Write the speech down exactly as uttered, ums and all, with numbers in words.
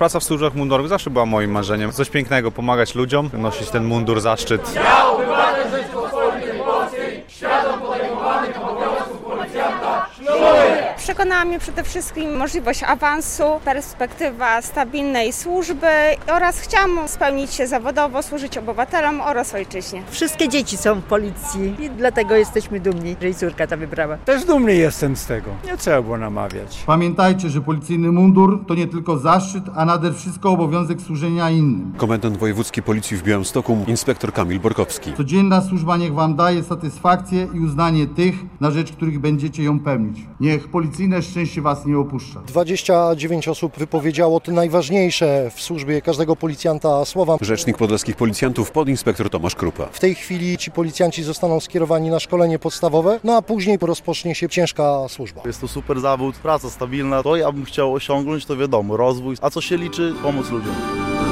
praca w służbach mundurowych zawsze była moim marzeniem. Coś pięknego, pomagać ludziom, nosić ten mundur, zaszczyt. Ja, obywatel Rzeczypospolitej Polskiej, świadom podejmowanych obowiązków policjanta, ślubuję! Przekonała mnie przede wszystkim możliwość awansu, perspektywa stabilnej służby oraz chciałam spełnić się zawodowo, służyć obywatelom oraz ojczyźnie. Wszystkie dzieci są w policji i dlatego jesteśmy dumni, że i córka ta wybrała. Też dumny jestem z tego. Nie trzeba było namawiać. Pamiętajcie, że policyjny mundur to nie tylko zaszczyt, a nade wszystko obowiązek służenia innym. Komendant wojewódzki policji w Białymstoku, inspektor Kamil Borkowski. Codzienna służba niech wam daje satysfakcję i uznanie tych, na rzecz których będziecie ją pełnić. Niech policyjne szczęście was nie opuszcza. dwadzieścia dziewięć osób wypowiedziało te najważniejsze w służbie każdego policjanta słowa. Rzecznik podlaskich policjantów, podinspektor Tomasz Krupa. W tej chwili ci policjanci zostaną skierowani na szkolenie podstawowe, no a później rozpocznie się ciężka służba. Jest to super zawód, praca stabilna. To ja bym chciał osiągnąć, to wiadomo, rozwój. A co się liczy? Pomóc ludziom.